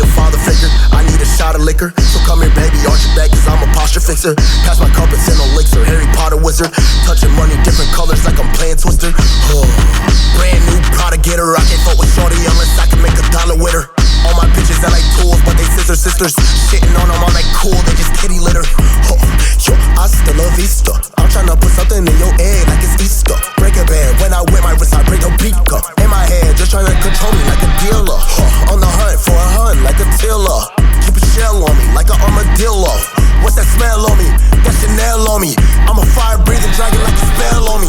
a father figure. I need a shot of liquor, so come here, baby, arch your back, cause I'm a posture fixer. Pass my cup and send elixir, Harry Potter wizard. Touching money, different colors like I'm playing Twister. Brand new Prada getter, I can't fuck with shorty unless I can make $1 with her. All my bitches that like tools, but they sisters. Shitting on them all like cool, they just kitty litter. Yo, hasta la vista. I'm tryna put something in your egg like it's Easter. Break a band, when I wear my wrist, I break a beaker. In my head, just tryna control me like a dealer. On the hunt for a hun like a tiller. Keep a shell on me like an armadillo. What's that smell on me? That Chanel on me. I'm a fire-breathing dragon like a spell on me.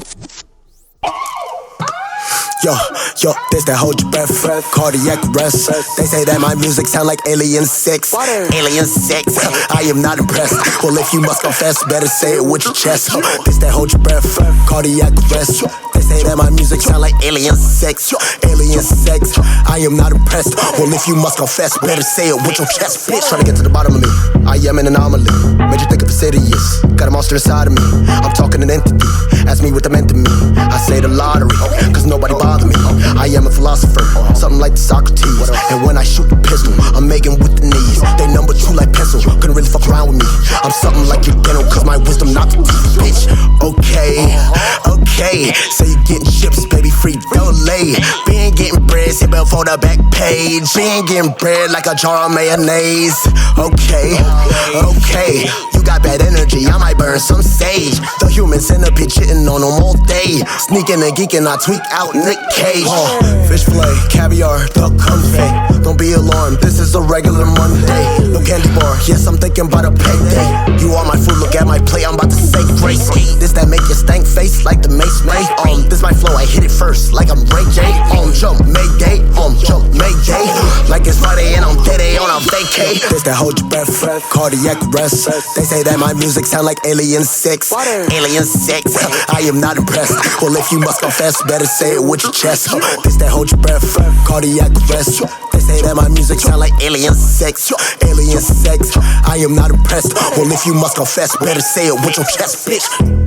Yo, this that hold your breath, cardiac arrest. They say that my music sound like Alien 6. Alien 6, I am not impressed. Well, if you must confess, better say it with your chest. This that hold your breath, cardiac arrest. They say that my music sound like Alien 6. Alien 6, I am not impressed. Well, if you must confess, better say it with your chest, bitch. Trying to get to the bottom of me, I am an anomaly. Made you think of insidious, got a monster inside of me. I'm talking an entity, ask me what they meant to me. I say the lottery, cause nobody bothers me. I am a philosopher, something like Socrates. And when I shoot the pistol, I'm making with the knees. They number 2 like pencil, couldn't really fuck around with me. I'm something like your dental, cause my wisdom not the teeth, bitch. Okay, so you getting chips, baby, free delay. Been getting bread, sit before the back page. Been getting bread like a jar of mayonnaise. Okay, you got bad energy, I might burn some sage. The human centipede shitting on them all day. Sneaking and geeking, I tweak out Nick Cage. Fish fillet, caviar, duck confit. Don't be alarmed, this is a regular Monday. No candy bar, yes, I'm thinking about a payday. You are my food, look at my plate, I'm about to say grace. This that make your stank face like the Mace May. This my flow, I hit it first like I'm Ray J. Jump Mayday, jump Mayday. Like it's Friday and I'm dead on a vacay. This that hold your breath, cardiac arrest. They say that my music sound like Alien 6. Alien 6, I am not impressed. Well, if you must confess, better say it with your chest. This that hold your breath, cardiac arrest. They say that my music sound like Alien 6. Alien 6, I am not impressed. Well, if you must confess, better say it with your chest, bitch.